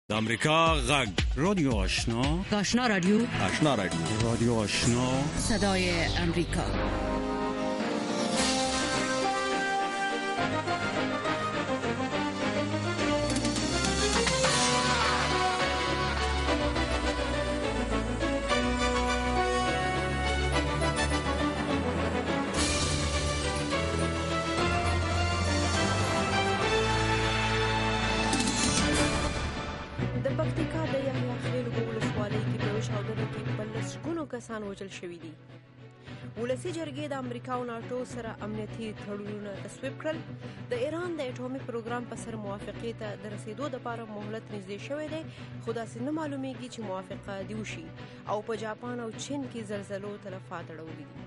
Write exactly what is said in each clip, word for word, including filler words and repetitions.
د امریکا غږ رادیو آشنا آشنا رادیو آشنا رادیو رادیو آشنا صدای امریکا. کسان وژل شوي دي. ولسي جرګې د امریکا او ناټو سره امنیتي تړونونه تصویب کړل. د ایران د اټومي پروګرام په سر موافقې ته د رسیدو لپاره مهلت نږدې شوی دی، خو داسې نه معلومیږي چې موافقه دې وشي. او په جاپان او چین کې زلزلو تلفات اړولي دي.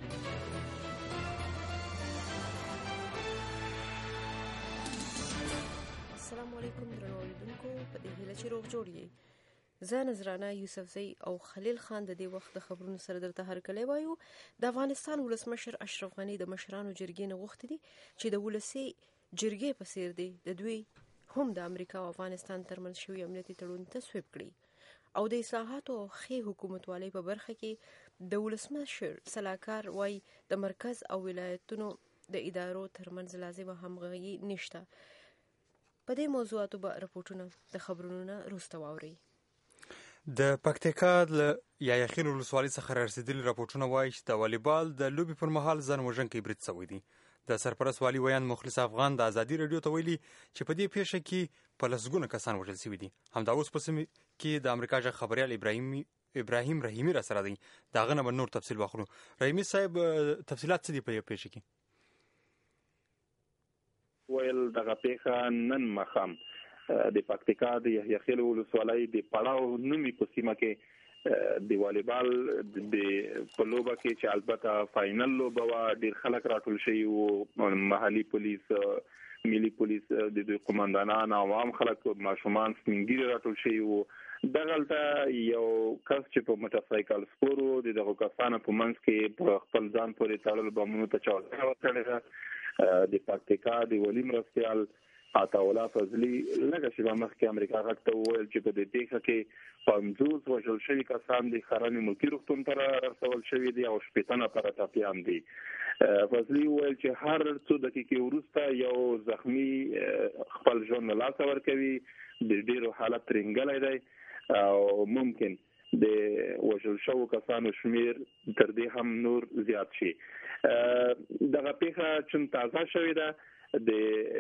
السلام علیکم درنو اوریدونکو، په دې هیله چې روغ جوړ یې. زه نذرانه یوسفزۍ او خلیل خان د دې وخت د خبرونو سره درته هرکلی وایو. د افغانستان ولسمشر اشرف غني د مشرانو جرګې نه غوښتي دي چې د ولسي جرګې په څیر دی د دوی هم د امریکا او افغانستان ترمنځ شوي امنیتي تړون تصویب کړي او د اصلاحاتو او ښې حکومتوالۍ په برخه کې د ولسمشر سلاکار وایي د مرکز او ولایتونو د ادارو ترمنځ لازمه همغږي نشته. په دې موضوعاتو به رپورټونه د خبرونو نه وروسته واورئ. د پکتیکا له یحیی ولسوالۍ څخه رارسېدلي راپورټونه وایي چې د والیبال د لوبې پر مهال ځان وژونکی برید شوی دی. د سرپرست والي ویان مخلص افغان د ازادي راډیو ته ویلي چې په دې پیښه کې په لسګونه کسان وژل شوي دي. همدا اوس په سیمه کې د امریکا ژغ خبریال ابراهیم ابراهیم رحیمي را سره دی. د هغه نه به نور تفصیل واخلو. رحیمي صاحب، تفصیلات څه دي په دې پیښه کې؟ ویل دغه پیښه نن ماښام د پکتیکا د یحیی ولسوالۍ د پړاو نومي په سیمه کې د والیبال د پلوبه کې چې البته فاینل لوبه وا ډیر خلک راټول شوي وو، محلي پولیس، ملي پولیس، د دوی قومندانان، عوام خلک، ماشومان، سپینګیري راټول شوي وو. دغلته یو کس چې په موټرسایکل سپورو د دغه کسانو په منځ کې په خپل ځان پورې تړل بمونو ته چاودنه وکړه. د پکتیکا د ولی مرستیال عطاالله فضلي لږه شېبه مخکې امریکا غږ ته وویل چې په دې پیښه کې پنځوس وژل شوي کسان د ښرنې ملکي روغتون ته رسول شوي دي او شپېته نفره ټپیان دي. فضلي وویل چې هر څو دقیقې وروسته یو زخمي خپل ژوند له لاسه ورکوي. د ډېرو حالت ترنګلی دی او ممکن د وژل شوو کسانو شمیر تر دې هم نور زیات شي. دغه پیښه چون تازه شوې ده، د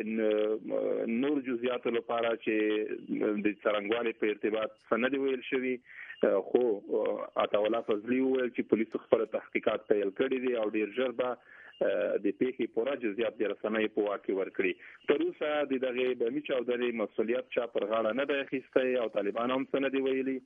نور جزئیاتو لپاره چې د څرنګوالي په ارتباط سند ویل شوی، خو عطاالله فضلي وویل چې پولیسو خپل تحقیقات پیل کړي دي او ډیر ژر به د پیښې پوره جزئیات د رسنۍ په واک کې ورکړي. تر اوسه د دغه بمي چاودنې مسؤلیت چا پر غاړه نه دی اخیستی او طالبان هم څه نه دي ویلي،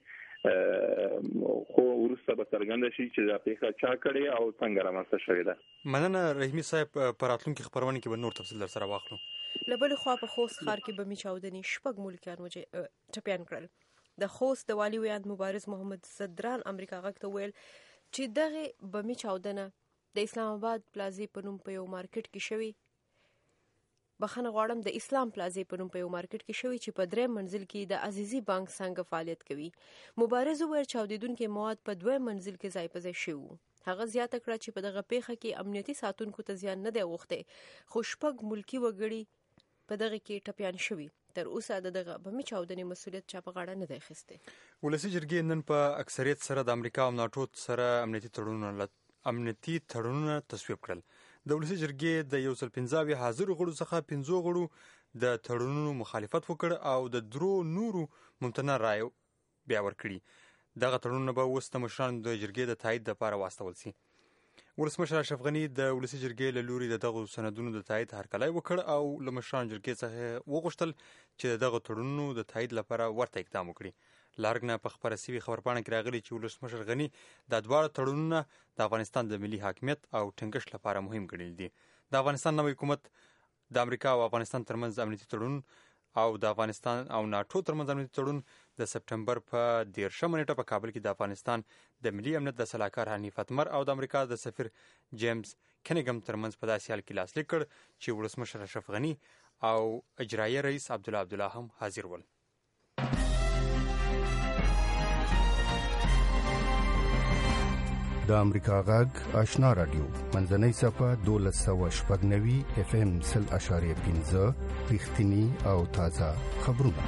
خو وروسته به څرګنده شي چې دا پیښه چا کړې او څنګه رامنځته شوې ده. مننه رحیمي صاحب. په راتلونکي خبرونه کې به نور تفصیل در سره واخلو. له بلې خوا په خوست ښار کې بمي چاودنې شپږ ملکیان ټپیان کړل. د خوست د والي ویاند مبارز محمد صدران امریکا غږ ته ویل چې دغه بمي چاودنه د اسلام آباد پلازې په نوم په یو مارکیټ کې شوی بخښنه غواړم د اسلام پلازې په نوم په یو مارکیټ کې شوی چې په دریم منزل کې د عزیزي بانک څنګه فعالیت کوي. مبارز وویل چاودیدونکي مواد په دویم منزل کې ځای په ځای شوي. هغه زیاته کړه چې په دغه پیښه کې امنیتي ساتونکو ته زیان نه دی اوښتی، خو شپږ ملکي وګړي په دغه کې ټپیان شوي. تر اوسه د دغه بمي چاودنې مسؤلیت چا په غاړه نه دی اخیستی. ولسي جرګې نن په اکثریت سره د امریکا او ناټو سره امنیتي تړونونه امنیتي تړونونه تصویب کړل. د ولسي جرګې د یو سل پنځه اویا حاضرو غړو څخه پنځو غړو د تړونونو مخالفت وکړ او د درو نورو ممتنع رایې بیا ورکړي. دغه تړونونه به اوس د مشرانو د جرګې د تایید لپاره واستول شي. ولسمشر اشرف غني د ولسي جرګې له لوري د دغو سندونو د تایید هرکلی وکړ او له مشرانو جرګې څخه وغوښتل چې د دغو تړونونو د تایید لپاره ورته اقدام وکړي. لارګ نه په خبره سوي خبرپاڼه کې راغلي چې ولسمشر غني دا دواړه تړونونه د افغانستان د ملي حاکمیت او ټینګښت لپاره مهم ګڼلي دي. د افغانستان نوی حکومت د امریکا او افغانستان ترمنځ امنیتي تړون او د افغانستان او ناټو ترمنځ امنیتي تړون د سپټمبر په دیرشمه نیټه په کابل کې د افغانستان د ملي امنیت د سلاکار حنیف اتمر او د امریکا د سفیر جیمز کنیګم ترمنځ په داسې حال کې لاسلیک کړ چې ولسمشر اشرف غني او اجرایه رئیس عبدالله عبدالله هم حاضر ول. د امریکا غږ آشنا رادیو منځنۍ صفه دولس سوه شپږ نوي اف ام سل اشاریه پنځه رښتینی او تازه خبرونه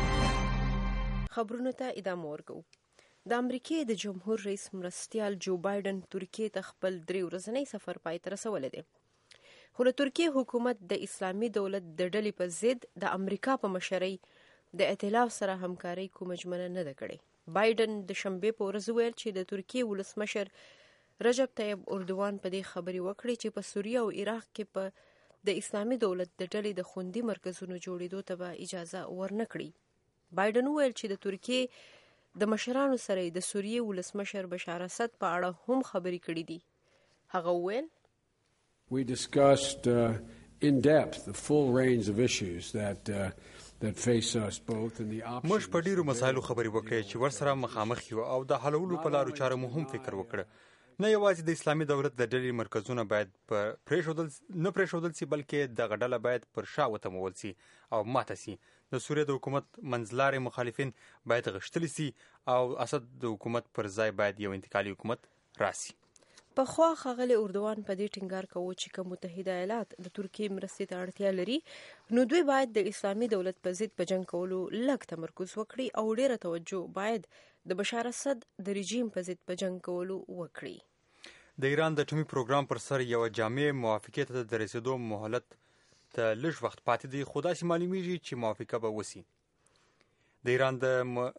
خبرونه ته ادامه ورکوو. د امریکای د جمهور رئیس مرستیال جو بایدن ترکیه ته خپل درې ورځنی سفر پای ته رسولی دی. خو د ترکیه حکومت د اسلامي دولت د ډلې په ضد د امریکا په مشرۍ د ائتلاف سره همکاري کومه ژمنه نه ده کړې. بایدن د شنبې په ورځ ویل چې د ترکیه ولسمشر رجب طیب اردوان په دې خبرې وکړې چې په سوریه او عراق کې په د اسلامي دولت د ډلې د خوندي مرکزونو جوړېدو ته به اجازه ورنکړي. بایدن ویل چې د ترکیه د مشرانو سره د سوریه ولسمشر بشار اسد په اړه هم خبرې کړې دي. هغه ویل We discussed uh, in depth the full range of issues that uh, that face us both in the options. موږ په ډیرو مسایلو خبرې وکړې چې ورسره مخامخ یو او د حلولو په لارو چارو مو هم فکر وکړه. نه یوازې د اسلامي دولت د ډلې مرکزونه باید په پرېښودل نه پرېښودل سي بلکې دغه ډله باید پر شا وتمول سي او ماته سي. د سوریه د حکومت منځلاري مخالفین باید غښتلي سي او اسد د حکومت پر ځای باید یو انتقالي حکومت راسي. په خوا ښاغلی اردوان په دې ټینګار کوي چې که متحده ایالات د ترکیې مرستې ته اړتیا لري نو دوی باید د اسلامي دولت په ضد په جنګ کولو لږ تمرکز وکړي او ډیره توجه باید د بشار اسد د رژیم په ضد په جنګ کولو وکړي. د ایران د اټومي پروګرام پر سر یو جامع موافقې ته د رسیدو مهلت ته لږ وخت پاتې دی، خو داسې معلومیږي چې موافقه به وسی. د ایران د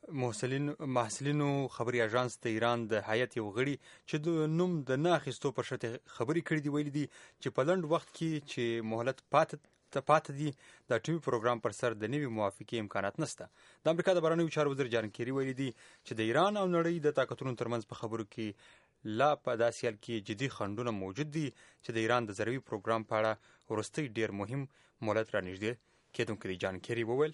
محصلینو خبري اژانس د ایران د هیئت یو غړي چې د نوم د نه اخیستو پر شرط خبري کړې دي ویلي دي چې په لنډ وخت کې چې مهلت پاتې ته پاتې دي د اټومي پروګرام پر سر د نوي موافقې امکانات نشته. د امریکا د بهرنیو چارو وزیر جان کیری ویلي دي چې د ایران او نړۍ د طاقتونو ترمنځ په خبرو کې لا په داسې حال کې جدي خنډونه موجود دي چې د ایران د ذروي پروګرام په اړه وروستی ډیر مهم مهلت رانږدې کېدونکی دی. جان کیری وویل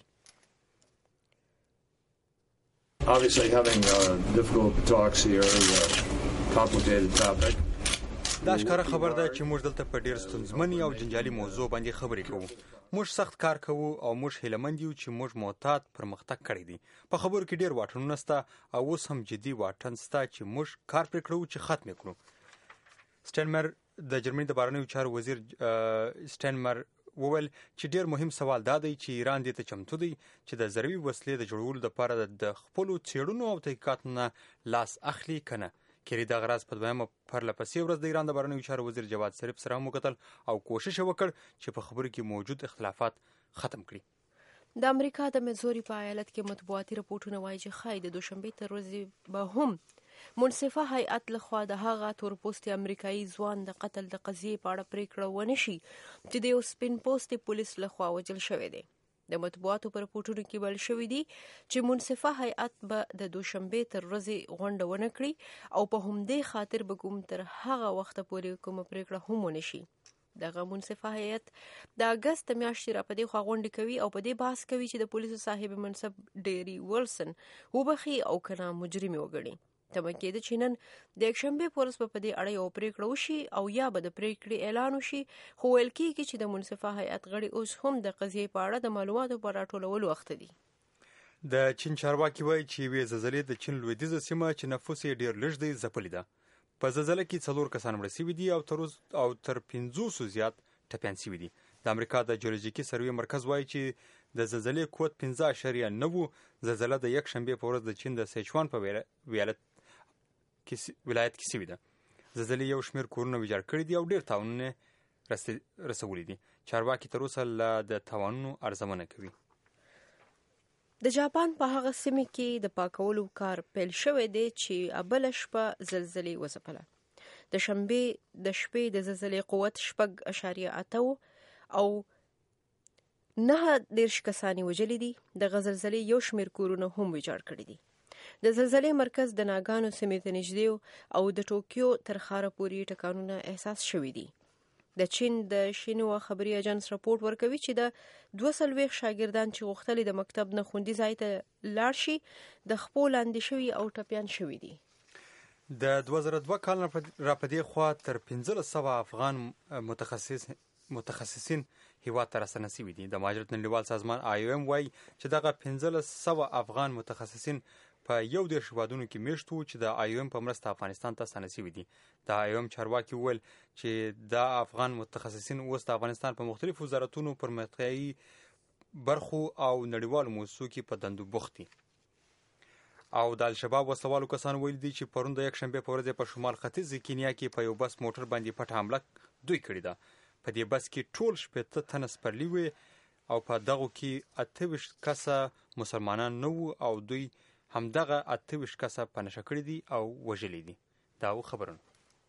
Obviously, having uh, difficult talks here, a complicated topic. دا ښکاره خبر ده چې موږ دلته په ډېر ستونزمنې او جنجالي موضوع باندې خبرې کوو. موږ سخت کار کوو او موږ هیلهمند یو چې موږ معتاد پرمختګ کړی دی. په خبرو کې ډېر واټنونه شته او اوس هم جدي واټن شته چې موږ کار پرې کړو چې ختم کړو. سټینمر د جرمني د بهرنیو چارو وزیر سټینمر وویل چې ډیر مهم سوال دا دی چې ایران دې ته چمتو دی چې د ضروي وسلې د جوړولو لپاره د خپلو څېړنو او تحقیقاتو نه لاس اخلي کنه. کیری د غراض په دویمه پرله پسې ورځ د ایران د بهرنیو چارو وزیر جواد ظریف سره هم وکتل او کوشش وکړ چې په خبرو کې موجود اختلافات ختم کړي. د امریکا د میزوري په ایالت کې مطبوعاتي راپورټونه وایي چې ښایي د دوشنبې تر ورځې به هم منصفه هیئت لخوا د هغه تورپوستي امریکایي ځوان د قتل د قضیې په اړه پریکړه ونه شي چې د یو سپین پوستي پولیس لخوا وژل شوی دی. د مطبوعاتو په راپورټونو کې ویل شوي دي چې منصفه هیئت به د دوشنبې تر ورځې غونډه ونه کړي او په همدې خاطر به کوم تر هغه وخته پورې کومه پریکړه هم ونه شي. دغه منصفه هیئت د اګست د میاشتې را په دې خوا غونډې کوي او په دې بحث کوي چې د پولیسو صاحب منصب ډیری ولسن وبخي او کنه مجرمي وګڼي. تمه کېده چې نن د یکشنبې په ورځ به په دې اړه یو پریکړه وشي او یا به د پریکړې اعلان وشي، خو ویل کېږي چې د منصفه هیئت غړي اوس هم د قضیې په اړه د معلوماتو په راټولولو اخته دي. د چین چارواکي وایي چې یوې زلزلې د چین لویدیځه سیمه چې نفوس یې ډېر لږ دی ځپلې ده. په زلزله کې څلور کسان مړه شوي دي او تر او تر پنځوسو زیات ټپیان شوي دي. د امریکا د جیولوژیکي سروې مرکز وایي چې د زلزلې قوت پنځه اعشاریه نه و. زلزله د یکشنبې په ورځ د چین د سیچوان په ویالت ولایت کې شوې ده. زلزلې یو شمېر کورونه ویجاړ کړي دي او ډېر تاوانونه رسولي دي. چارواکي تر اوسه لا د تاوانونو ارزونه کوي. د جاپان په هغه سیمه کې د پاکولو کار پیل شوی دی چې بله شپه زلزلې وځپله. د شنبې د شپې د زلزلې قوت شپږ اعشاریه اته او نهه دېرش کسان وژلي دي. دغه زلزلې یو شمېر کورونه هم ویجاړ کړي دي. د زلزلې مرکز د ناګانو سیمې ته نږدې او د ټوکیو تر ښاره پورې ټکانونه احساس شوي دي. د چین د شینوا خبري اژانس راپورټ ورکوي چې د دوه څلوېښت شاګردان چې غوښتل د مکتب نه خوندي ځای ته لاړ شي د خپو لاندې شوي او ټپیان شوي دي. د دوه زره دوه کال را په دې خوا تر پنځلس سوه افغان متخصص متخصصین هیواد ته راستنه شوي دي. د مهاجرت نړیوال سازمان آی او ایم وایي چې دغه پنځلس سوه افغان متخصصین په یو دېرش هېوادونو کې میشت وو چې د آی او ایم په مرسته افغانستان ته ستانه شوي دي. د آی او ایم چارواکي وویل چې دا افغان متخصصین اوس د افغانستان په مختلفو وزارتونو پرمختیایي برخو او نړیوالو موسسو کې په دندو بوخت دي. او د الشباب وسلوالو کسانو ویلي دي چې پرون د یکشنبې په ورځ په شمال ختیځ کینیا کې په یو بس موټر باندې پټه حمله دوی کړې ده. په دې بس کې ټول شپېته تنه سپرلي وې او په دغو کې اته ویشت کسه مسلمانان نه وو او دوی همدغه اته ویشت کسه په نشه کړي دي او وژلي دي. دا و خبرونه.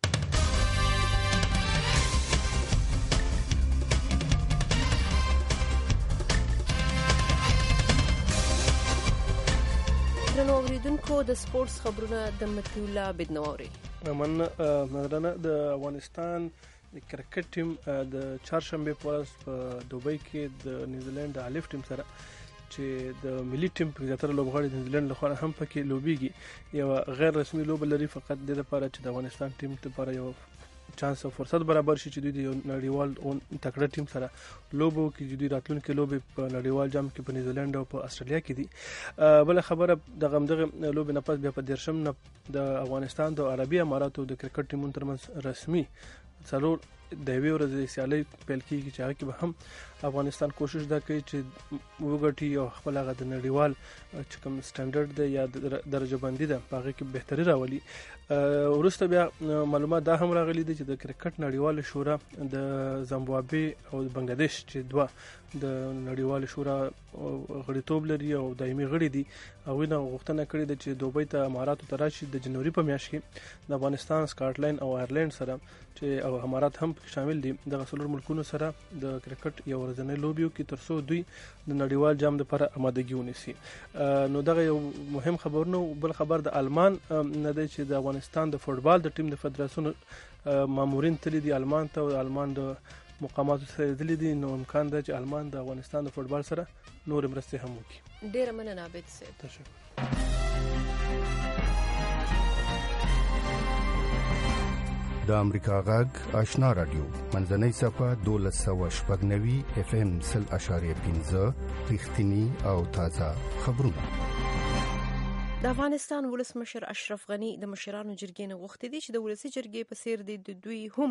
درنو اوریدونکو د سپورتس خبرونه د متي الله بدنواري. من مثلا د افغانستان د کرکټ ټیم د چهارشنبه په ورځ په دوبۍ کې د نیوزیلند د الف ټیم سره چې د ملي ټیم په زیاتره لوبغاړي د نیوزیلند لخوا هم پکې لوبيږي. یو غیر رسمي لوب لري فقط د لپاره چې د افغانستان ټیم لپاره یو چانس او فرصت برابر شي چې دوی د یو نړیوال او تکړه ټیم سره لوبو کې چې دوی راتلونکي لوبې په نړیوال جام کې په نیوزیلند او په استرالیا کې دي. بل خبره د غمدغه لوب نه پس بیا په درشم نه د افغانستان د عربي اماراتو د کرکټ ټیمونو ترمنځ رسمي څلور د یوې ورځې سیالۍ پیل کېږي چې هغه کې به هم افغانستان کوشش دا کوي چې وګټي او خپل هغه د نړیوال چې کوم سټانډرډ دی یا درجه بندي ده په هغه کې بهتري راولي. وروسته بیا معلومات دا هم راغلي دي چې د کرکټ نړیوال شورا د زامبابوې او د بنگلاديش چې دوه د نړیوال شورا غړیتوب لري او دایمي غړي دي هغوی نه غوښتنه کړې ده چې دوبۍ ته اماراتو ته راشي د جنوري په میاشت کې د افغانستان سکاټلند او آیرلند سره چې او امارات هم شامل دي د څلور ملکونو سره د کرکټ یو ورځنی لوبیو کې ترڅو دوی د نړیوال جام لپاره آمادګي ونیسي. نو دغه یو مهم خبر نو. بل خبر د آلمان نه دی چې د افغانستان د فوټبال د ټیم د فدراسیون مامورین تللي دي آلمان ته او آلمان د مقاماتو سره تللي دي. نو امکان ده چې آلمان د افغانستان د فوټبال سره نور مرستې هم وکړي. ډېره مننه عابد صاحب. تشکر. د امریکا غږ آشنا رادیو منځنۍ صفه دولس سوه شپږ نوي اف ام سل اشاریه پنځه رښتینی او تازه خبرونه. د افغانستان ولسمشر اشرف غنی د مشرانو جرګې نه غوښتي دي چې د ولسی جرګې په څیر د دوی هم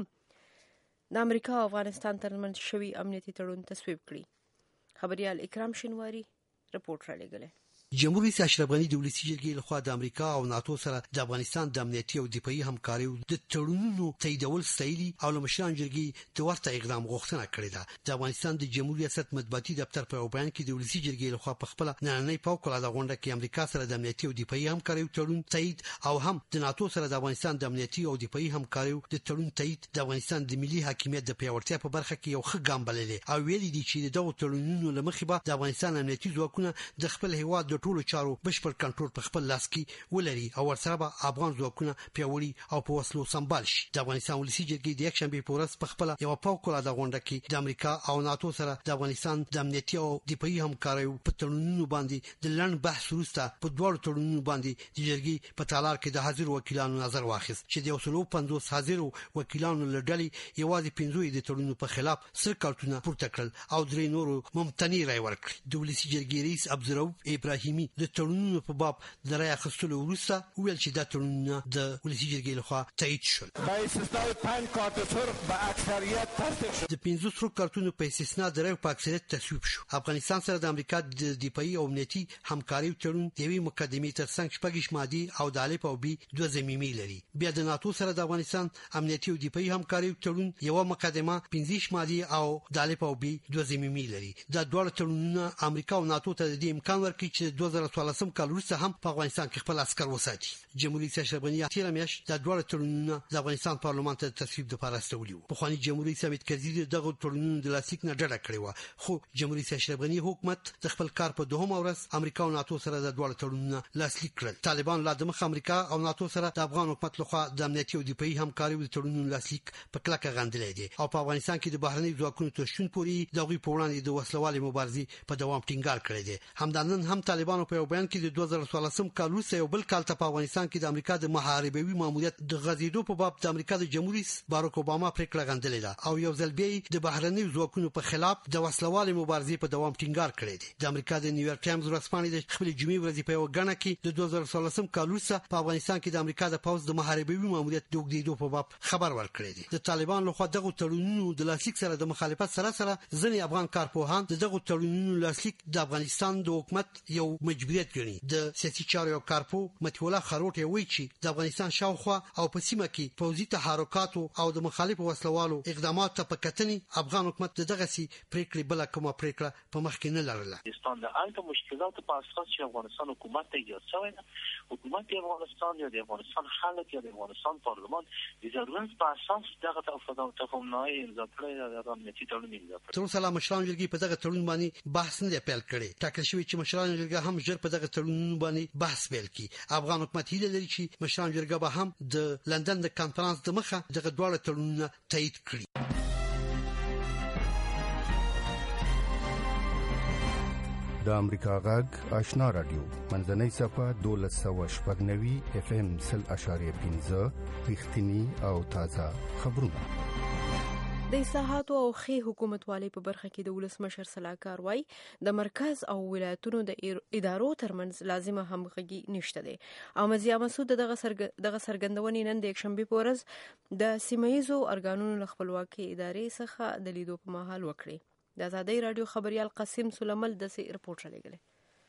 د امریکا او افغانستان ترمنځ شوی امنیتي تړون تصویب کړي. خبريال اکرام شینواری رپورټ را لګلې. جمهور رئیس اشرف غنی د ولسی جرګې لخوا د امریکا او ناتو سره د افغانستان د امنیتي او دفاعي همکارۍ د تړونونو تاییدول ستایلي او له مشران جرګې د ورته اقدام غوښتنه کړې ده. د افغانستان د جمهور ریاست مطبوعاتي دفتر په بیان کې د ولسی جرګې لخوا په خپل نړیوال فوق‌العاده غونډه کې امریکا سره د امنیتي او دفاعي همکارۍ تړون تایید او هم د ناتو سره د افغانستان د امنیتي او دفاعي همکارۍ د تړون تایید د افغانستان د ملي حاکمیت د پیاوړتیا په برخه کې یو ښه ګام بللی او ویلي دي چې دغه تړونونو لمخې به د افغانستان امنیتي ځواکونه د خپل هیواد د ټولو چارو بشپړ کنټرول په خپل لاس کې ولري او ورسره به افغان ځواکونه پیاوړي او په وسلو سمبال شي. د افغانستان ولسی جرګې د یکشنبه په ورځ په خپل یو فوق‌العاده غونډه کې د امریکا او ناتو سره د افغانستان د امنیتي او دفاعي همکارۍ په تړونونو باندې د لړن بحث وروسته په دوه تړونونو باندې د جرګې په تالار کې د حاضر وکیلانو نظر واخیست چې د یو سل او پنځوس حاضر وکیلانو لړډلې یوازې پنځه د تړونونو په خلاف سر کارتونه پورته کړل او درې نورو ممتنع رای ورکړل. د ولسی جرګې رئیس عبدالرؤف ابراهیمي د تړونونو په باب د رای اخیستلو وروسته ویل چې دا تړونونه د ولسی جرګې لخوا تایید شول. با استثناء پنج کارت سرخ به اکثریت تصدیق شد. د پنځه سرخ کارتونو په استثناء د رای په اکثریت تصویب شو. افغانستان سره د امریکا د دفاعي او امنیتي همکارۍ تړون د یوې مقدمې ترڅنګ شپږ مادي او د الف او بي دوه ضمیمې لري. بیا د ناتو سره د افغانستان امنیتي او دفاعي همکارۍ تړون یو مقدمه پنځه مادي او د الف او بي دوه ضمیمې لري. دا ډول تړونونه امریکا او ناتو ته د امکان ورکړي چې دوه زره څوارلسم کال وروسته هم په افغانستان کې خپل عسكر وساتي. جمهوریت رئیس اشرف غنی تیر میاشت د دوه تړونونو د افغانستان پارلمان ته تصویب لپاره استولی و. په خواني جمهوریت حمید کرزي دغه تړونونو د لاسلیک نه ډډه کړې و، خو جمهوریت رئیس اشرف غنی حکومت د خپل کار په دوهمه ورځ امریکا او ناتو سره د دوه تړونونو لاسلیک کړل. طالبان لا د مخ امریکا او ناتو سره د افغان حکومت لخوا د امنیتي او دفاعي همکارۍ د تړونونو لاسلیک په کلکه غندلې دي او په افغانستان کې د بهرني ځواکونو تشون پوري دغه په وړاندې د وسلوالې مبارزې په دوام ټینګار کړی دی. همدانن هم طالبان طالبانو په یو بیان کې د دوه زره څوارلسم کال وروسته یو بل کال ته په افغانستان کې د امریکا د محاربوي ماموریت د غځېدو په باب د امریکا د جمهور رئیس باراک اوباما پریکړه غندلې ده او یو ځل بیا د بهرنیو ځواکونو په خلاف د وسلوالې مبارزې په دوام ټینګار کړی دی. د امریکا د نیویارک ټایمز ورځپاڼې د خپل جمعې ورځې په یو غڼه کې د دوه زره څوارلسم کال وروسته په افغانستان کې د امریکا د پوځ د محاربوي ماموریت د اوږدېدو په باب خبر ورکړی دی. د طالبان لخوا دغه تړونونو د لاسلیک سره د مخالفت سره سره ځینې افغان کارپوهان دغه تړونونو لاسلیک د افغانستان د حکومت یو مجبوریت ګڼي. د سیاسي چارو یو کارپو متي الله خروټ وایي چې د افغانستان شاوخوا او په سیمه کې پوځي تحرکات او د مخالفو وسلوالو اقدامات ته په کتنې افغان حکومت دغه سي پریکړې بل کومه پریکړه په مخ کې نه لرله. افغانستان د الته مشکلات په اساس چې افغانستان حکومت ته ایجاد شوی ده، حکومت افغانستان یا د افغانستان خلک یا د افغانستان پارلمان د ضرورت په اساس دغه تفاهمنامه امضا کړې ده، د امنیتي تړون امضا کړی. تر اوسه لا مشران جرګې په دغه تړون باندې بحث نه پیل کړی. ټاکل شوی چې مشران جرګه هم ژر په دغه تړون باندې بحث پیل کړي. افغان حکومت هیله لري چې مشران جرګه به هم د لندن د کانفرنس د مخه دغه دواړه تړونونه تایید کړي. د امریکا غږ آشنا رادیو منځنۍ صفه دولس سوه شپږ نوي اف ام سل اشاریه پنځه رښتینی او تازه خبرونه. د اصلاحاتو او ښې حکومتوالۍ په برخه کې د ولسمشر سلاکار وایي د مرکز او ولایتونو د ادارو ترمنځ لازمه همغږي نشته دی. احمد ضیا مسعود دغه دغه سرګندونې نن د یکشنبې په ورځ د سیمه ییزو ارګانونو له خپلواکۍ ادارې څخه د لیدو په مهال وکړي. د آزادۍ رادیو خبريال قاسم سلیمل د سي رپورټ راغلی.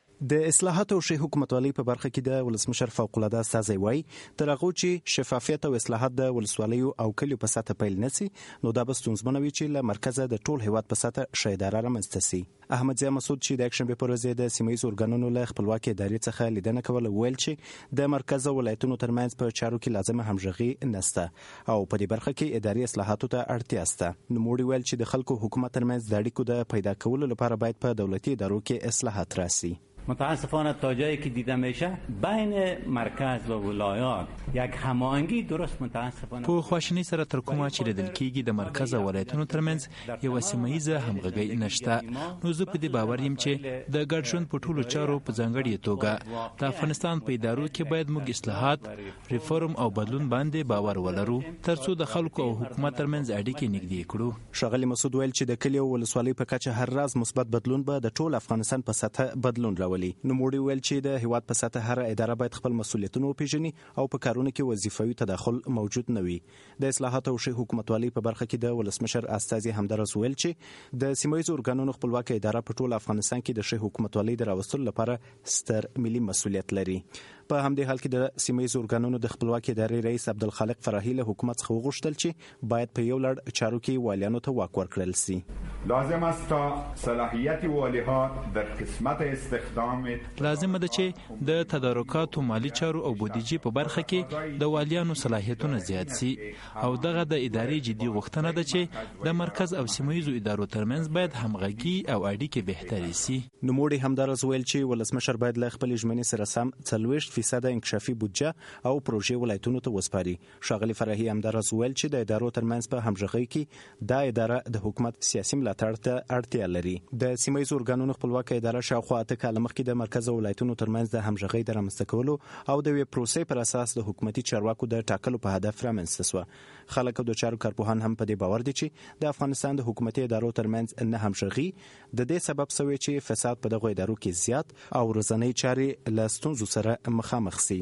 د اصلاحاتو او ښې حکومتوالۍ په برخه کې د ولسمشر فوق العاده استازی وایي تر هغه چې شفافیت او اصلاحات د ولسوالیو او کلیو په سطح پیل نشي نو دا به ستونزمن وي چې له مرکزه د ټول هیواد په سطح ښه اداره رامنځته شي. احمد ضیا مسعود چې د یکشنبې پر ورځ د سیمه ییزو ارګانونو له خپلواکۍ ادارې څخه لیدنه کوله ویل چې د مرکز او ولایتونو ترمنځ په چارو کې لازمه همغږي نشته او په دې برخه کې اداري اصلاحاتو ته اړتیا شته. نو موږ ویل چې د خلکو حکومت ترمنځ د اړیکو د پیدا کولو لپاره باید په دولتي ادارو کې اصلاحات راسي. متاسفانه تا جایی که دیده میشه بین مرکز و ولایات یک هماهنگی درست متاسفانه په خواشینی سره تر کومه چې لیدل کېږي د مرکز او ولایتونو ترمنځ یو سیمه ییزه همغږي نشته. نو زه په دې باور یم چې د ګډ ژوند په ټولو چارو په ځانګړې توګه د افغانستان په ادارو کې باید موږ اصلاحات، ریفورم او بدلون باندې باور ولرو ترڅو د خلکو او حکومت ترمنځ اړیکې نږدې کړو. ښاغلي مسعود ویل چې د کلیو ولسوالۍ په کچه هر راز مثبت بدلون به د ټول افغانستان په سطح بدلون راولي. نو موږ ویل چې د هیواد په سطح هر اداره باید خپل مسولیتونه وپیژني او په کارونو کې وظیفوي تداخل موجود نه وي. د اصلاحاتو او ښې حکومتوالۍ په برخه کې د ولسمشر استازي همدرس ویل چې د سیمه ییزو ارګانونو خپلواکه اداره په ټول افغانستان کې د ښې حکومتوالۍ د راوستلو لپاره ستر ملي مسولیت لري. په همدې حال کې د سیمه ییزو ارګانونو د خپلواکۍ ادارې رئیس عبدالخالق فراهي له حکومت څخه وغوښتل چې باید په یو لړ چارو کې والیانو ته واک ورکړل شي. لازم است تا صلاحیت والیها در قسمت استخدام لازم ده چې د تدارکاتو مالی چارو او بودیجې په برخه کې د والیانو صلاحیتونه زیات شي او دغه د ادارې جدي غوښتنه ده چې د مرکز او سیمه ییزو ادارو ترمنځ باید همغږي او اړیکې بهترې شي. نوموړي همدارس ویل چې ولسمشر باید له خپل ژمنې سره سم څلوېښت فیصد انکشافي بودجه او پروژې ولایتونو ته وسپاري. ښاغلي فرهي همدارس ویل چې د ادارو ترمنځ په همغږۍ کې دا اداره د حکومت سیاسي ملاتړ ته اړتیا لري. د سیمه ییزو ارګانونو خپلواکه اداره شاوخوا اته کاله مخکې د مرکز او ولایتونو ترمنځ د همغږۍ د رامنځته کولو او د یوې پروسې پر اساس د حکومتي چارواکو د ټاکلو په هدف رامنځته شوه. خلک او د چارو کارپوهان هم په دې باور دي چې د افغانستان د حکومتي ادارو ترمنځ نه همغږي د دې سبب شوی چې فساد په دغه ادارو کې زیات او ورځنۍ چارې له ستونزو سره مخامخ شي.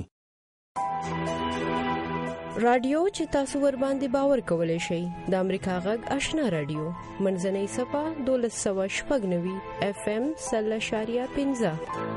رادیو چې تاسو ور باندې باور کولای شئ د امریکا غږ آشنا رادیو منځنۍ صفه دولس سوه شپږ نوي اف ام سل اشاریه پنځه.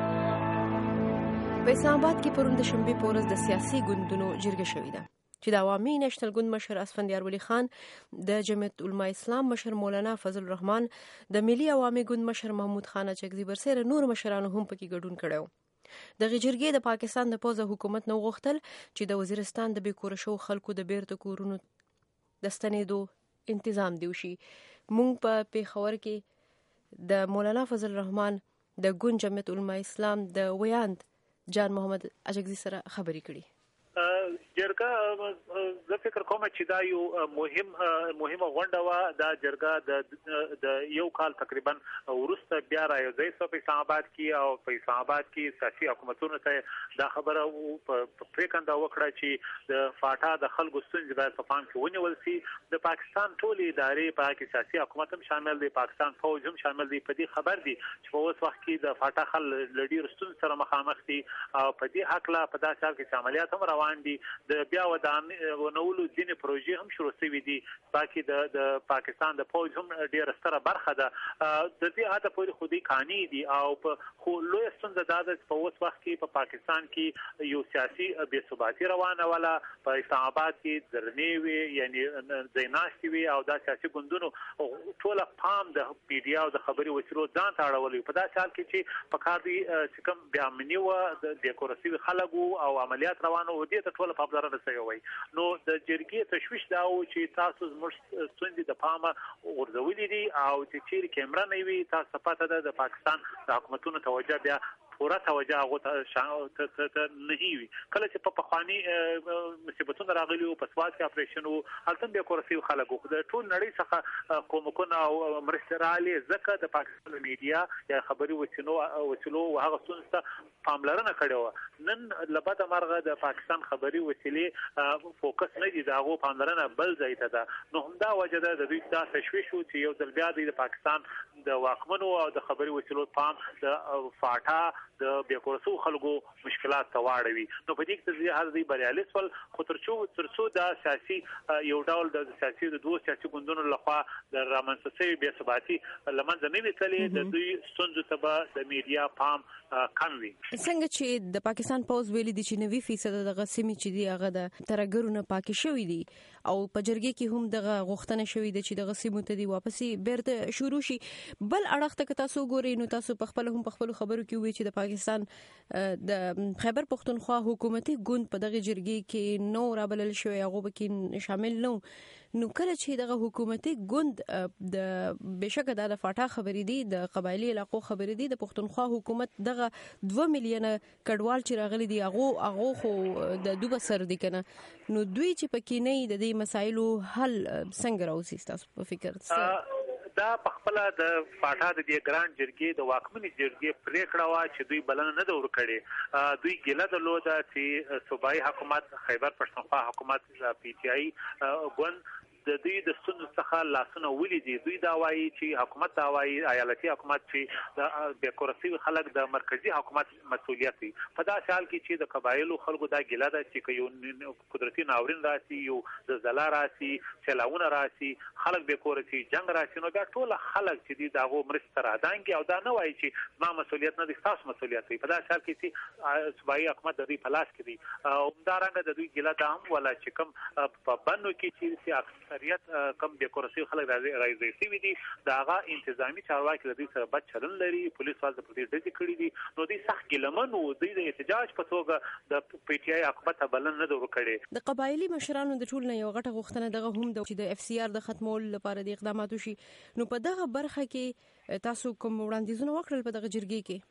په اسلام آباد کې پرون د شنبې په ورځ د سیاسي ګوندونو جرګه شوې ده چې د عوامي نېشنل ګوند مشر اسفندیار ولی خان، د جمعیت علماء اسلام مشر مولانا فضل الرحمن، د ملي عوامي ګوند مشر محمود خان اچکزي برسره نور مشرانو هم پکې ګډون کړو. د جرګې د پاکستان د پوځ حکومت نو غوښتل چې د وزیرستان د بیکور شو خلکو د بیرته کورونو د ستنېدو تنظیم دی وشي. مونږ په پیښور کې د مولانا فضل الرحمن د ګوند جمعیت علماء اسلام د ویاند جان محمد اجگزي سره خبرې کړې. جرګه زه فکر کوم چې دا یو مهم مهمه غونډه وه. دا جرګه د یو کال تقریبا وروسته بیا رايوځای شوه په اسلام آباد کې او په اسلام آباد کې سیاسي حکومتونو ته دا خبره پریکنده وکړه چې د فاټا د خلکو ستونزې باید په پام کې ونیول شي. د پاکستان ټولې ادارې په کې سیاسي حکومت هم شامل دي، پاکستان فوج هم شامل دي. په دې خبر دي چې په اوس وخت کې د فاټا خل لډیر ستونزې سره مخامخ دي او په دې حق لا په داسې حال کې چې عملیات هم روان دي. د بیا ودانولو ځینې پروژې هم شروع شوي دي. باقي د د پاکستان د فوج هم ډیره ستره برخه ده. د دې هدا پورې خودي قانوني دي او په خو لوی ستونزه دا ده چې په اوس وخت کې په پاکستان کې یو سیاسي بې ثباتي روانه ولا په اسلام آباد کې درنې وي، یعنی زیناشتي وي او دا سیاسي ګوندونو ټول پام د میډیا او د خبري وسیلو ځان ته اړولې. په داسې حال کې چې په کار دي چې کوم بیا امني و د ډیکوراسي خلکو او عملیات روانو و دي ته ټول په بلاره رسېږي وي. نو د جرګې تشویش دا و چې تاسو زموږ ستونزې د پامه غورځولې دي او چې چیرې کیمرا نه وي تاسو پته ده د پاکستان د حکومتونو توجه بیا پوره توجه هغه ته نه وي. کله چې په پخواني مصیبتونو راغلي او په سواد کې اپریشن وو هلته به کورسي خلکو د ټول نړۍ څخه کومکونه او مرسترالي زکه د پاکستان میډیا یا خبري وسیلو وسیلو هغه څه پاملرنه کړې و. نن لبته مرغه د پاکستان خبري وسیلې فوکس نه دي، داغه پاملرنه بل ځای ته ده. نو همدا وجه ده د دوی دا تشویش و چې یو ځل بیا د پاکستان د واکمنو او د خبري وسیلو پام د فاټا د بیاکورسو خلکو مشکلات ته واړوي. نو په دې کې چې هر ځای بریالي سول خو ترڅو ترڅو دا سیاسي یو ډول د سیاسي د دوه سیاسي ګوندونو لخوا د رامنځته شوی بې ثباتي لمنځه نه وي تللی، د دوی ستونزو ته به د میډیا پام کم وي. څنګه چې د پاکستان پوز ویلي دي چې نوي فیصد دغه سیمې چې دی هغه د ترګرونه پاکي شوی دي او په جرګې کې هم دغه غوښتنه شوې ده چې دغه سیمو ته دی واپسې بیرته شروع شي. بل اړخ ته تاسو ګورئ نو تاسو په خپل هم په خپل خبرو کې وی چې د پاکستان د خیبر پختونخوا حکومتي ګوند په دغه جرګې کې نو رابلل شوی هغه به کې شامل نو نو کله چې دغه حکومتي ګوند د بشکره د فاټا خبرې دي د قبایلی علاقو خبرې دي د پختونخوا حکومت دغه دوه میلیونه کډوال چې راغلي دي هغه هغه خو د دوه سر دي کنه. نو دوی چې پکې نه د دې مسایلو حل څنګه راوځي تاسو په فکر څه؟ دا په خپل د فاټا د دې ګران جرګې د واکمنې جرګې پریکړه وا چې دوی بلنه نه دور کړي. دوی ګله درلوده چې صوبایي حکومت خیبر پښتونخوا حکومت پی ټی آی ګوند د دوی د ستونزو څخه لاسونه ولې دي. دوی دا وایي چې حکومت دا وایي ایالتي حکومت چې د بیاکورسي خلک د مرکزی حکومت مسؤلیت وي. په داسې حال کې چې د قبایلو خلکو دا ګله ده چې یو قدرتي ناورین راسي، یو زلزله راسي، سیلاونه راسي، خلک بیاکورسي جنگ راسي، نو دا ټول خلک چې دي دغه مرسته راځي او دا نه وایي چې ما مسؤلیت نه دي، تاسو مسؤلیت وي. په داسې حال کې چې صوبایي حکومت د دوی په لاس کې دي او همدارنګه د دوی ګله ده هم ولا چې کوم په بنو کې چې اکثریت کم بیاکورسي خلک راځي سي وي دي داغه انتظامی چارواکي د دې سره بد چلن لري، پولیس واز په دې ډزې کړې دي. نو دوی سخت ګلمن وو، دوی د احتجاج په توګه د پی ټی آی حکومت بلن نه دور کړي. د قبایلی مشرانو د ټول نه یو غټه غوښتنه دغه هم د چې د اف سی آر د ختمول لپاره د اقداماتو شي. نو په دغه برخه کې تاسو کوم وړاندیزونه وکړل په دغه جرګې کې؟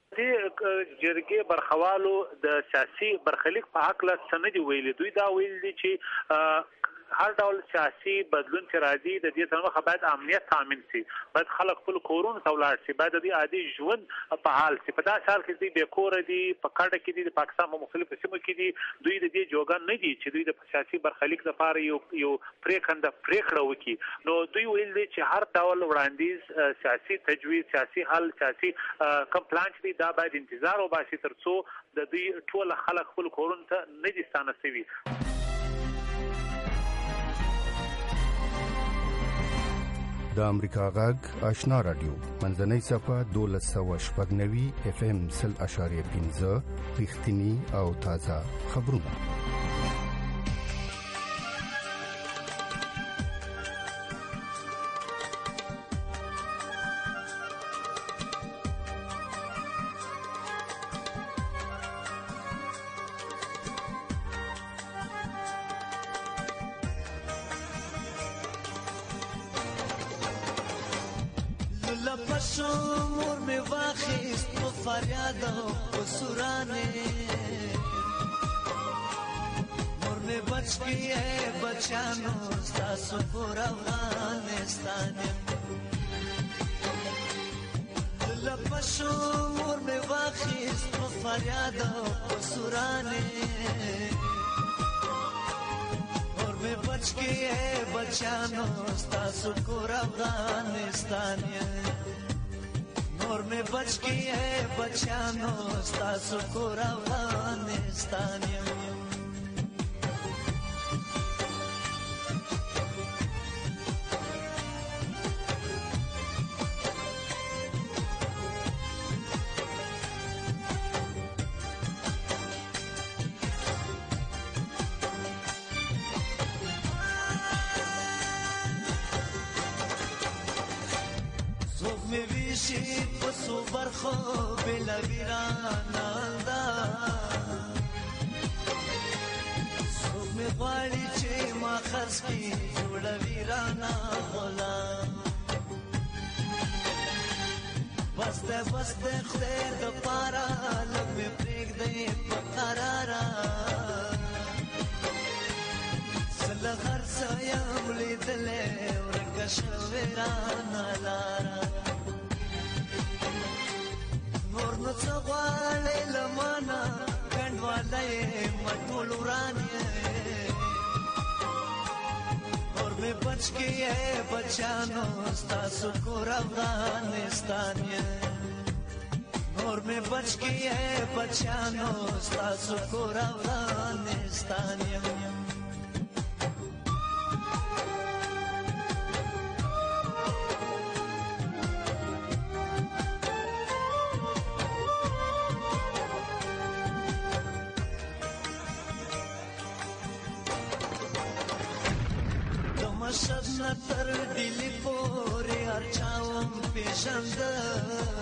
د جرګې برخوالو د سیاسي برخلیک په حق لا سند ویلي. دوی دا ویلي چې هر ډول سیاسي بدلون چې راځي د دې څخه باید امنیت تامین شي، باید خلک خپل کورونو ته ولاړ شي، باید د عادي ژوند په حال شي. په داسې حال کې دوی بیکور دي، په کډه کې دي، د پاکستان په مختلفو سیمو کې دي. دوی د دې جوګان نه دي چې دوی د سیاسي برخلیک لپاره یو یو پریکنده پریکړه وکړي. نو دوی ویل دي چې هر ډول وړاندیز سیاسي تجویز، سیاسي حل، سیاسي کوم پلان چې دا باید انتظار وباسي ترڅو د دوی ټول خلک خپل کورونو ته نه دي ستانه شوي. د امریکا غږ آشنا رادیو منځنۍ صفه دولس سوه شپږ نوي اف ام سل اشاریه پنځه رښتینی او تازه خبرونه. مور می واخیست په فریاد او په سورانه مور می بچ کې بچانو تاسو کور افغانستان لپشو مور می واخیست په فریاد او سورانه اور می بچ کې بچانو تاسو کور افغانستان اور می بچ کې بچانو تاسو کور افغانستان پسو برخو بلا ویران دا سوک می غواړي چې ما خرڅ کی جوړ ویران غلا بسته بسته خدای د پارا لږ می پرېږ دی په قرارا سله هر څه یم لیدلې ورکه شوې رانه لاره نور نو څه غواړې له مانه کنډوالی مټول ورانې نور مې بچ کې بچانو ستاسو کور افغانستان نور مې بچ کې بچانو ستاسو کور افغانستان مشهد نتر ډیلی پورې هر چاوم پیژندل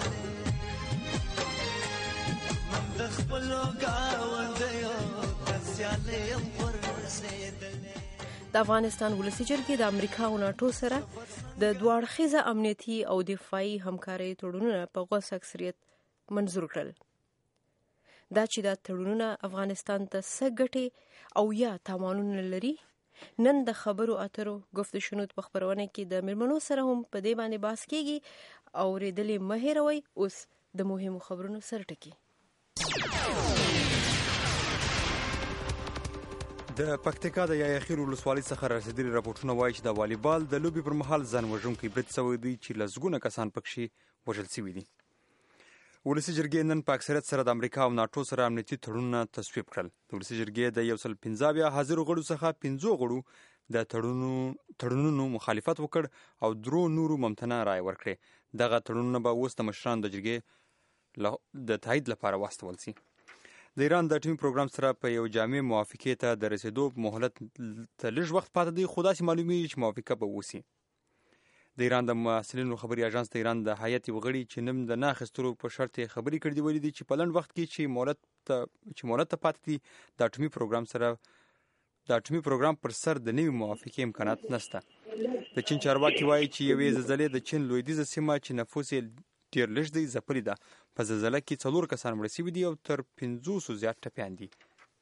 من د خپلو ګاونډیو د سیالۍ یم ورسېدلی. د افغانستان ولسي جرګې د امریکا او ناټو سره د دوه اړخیزه امنیتي او دفاعي همکارۍ تړونونه په غوڅ اکثریت منظور کړل. دا چې دا تړونونه افغانستان ته څه ګټې او یا تاوانونه لري، نن د خبرو اترو گفت شنود په خبرونه کې د مېرمنو سره هم په دې باندې بحث کیږي او ریدلې مه هېروئ. اوس د مهمو خبرونو سرټکی. د پکتیکا د یاخیر ولسوالۍ څخه رسیدلي راپورټونه وایي چې د والیبال د لوبې پر مهال ځان وژونکی برید سوی دی چې لسګونه کسان پکښې وژل شوي دي. ولسي جرګې نن په اکثریت سره د امریکا او ناټو سره امنیتي تړونونه تصویب کړل. د ولسي جرګې د یو سل پنځه اویا حاضرو غړو څخه پنځو غړو د تړونونو مخالفت وکړ او درو نورو ممتنع رایې ورکړې. دغه تړونونه به اوس د مشرانو د جرګې د تایید لپاره واستول شي. د ایران د اټومي پروګرام سره په یو جامع موافقې ته د رسیدو مهلت ته لږ وخت پاتې دی، خو داسې معلومیږي چې موافقه به وشي. د ایران د محصلینو خبري اژانس د ایران د هیئت یو غړي چې نوم د نه اخیستلو په شرط یې خبرې کړې دي ویلي دي چې په لنډ وخت کې چې مهلت ته چې مهلت ته پاتې دي د اټومي پروګرام سره د اټومي پروګرام پر سر د نوي موافقې امکانات نشته. د چین چارواکي وایي چې یوې زلزلې د چین لویدیځه سیمه چې نفوس یې ډېر لږ دی ځپلې ده. په زلزله کې څلور کسان مړه شوي دي او تر پنځوسو زیات ټپیان دي.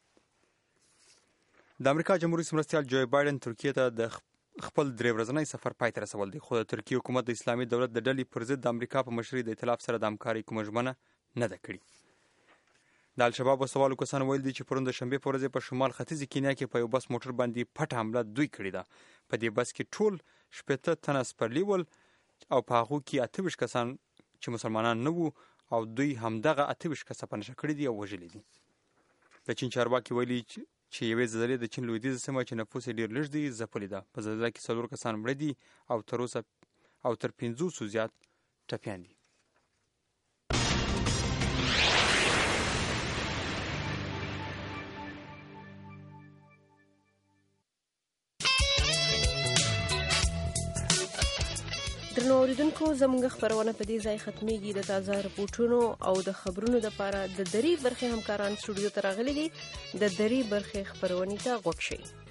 د امریکا جمهوریت مرستیال جو بایدن ترکیې ته د خپل درې ورځنی سفر پای ته رسول دی، خو د ترکیې حکومت د اسلامي دولت د ډلې پر ضد د امریکا په مشرۍ د ائتلاف سره د همکارۍ کومه ژمنه نه ده کړې. د الشباب وسوالو کسانو ویل دي چې پرون د شنبې په ورځ په شمال ختیځې کینیا کې په یو بس موټر باندې پټه حمله دوی کړې ده. په دې بس کې ټول شپېته تنه سپرلي ول او په هغو کې اته ویشت کسان چې مسلمانان نه وو او دوی همدغه اته ویشت کسه په نشه کړي دي او وژلي دي. د چین چارواکي ویلي چې یوې زلزلې د چین لویدیځه سیمه چې نفوس یې ډېر لږ دی ځپلې ده. په زلزله کې څلور کسان مړه دي او تر اوسه او تر پنځوسو زیات ټپیان دي. درنو اوریدونکو، زموږ خبرونه په دې ځای ختمېږي. د تازه رپورټونو او د خبرونو لپاره د درې برخې همکاران سټوډیو ته راغلي دي. د درې برخې خبرونې ته غوږ شئ.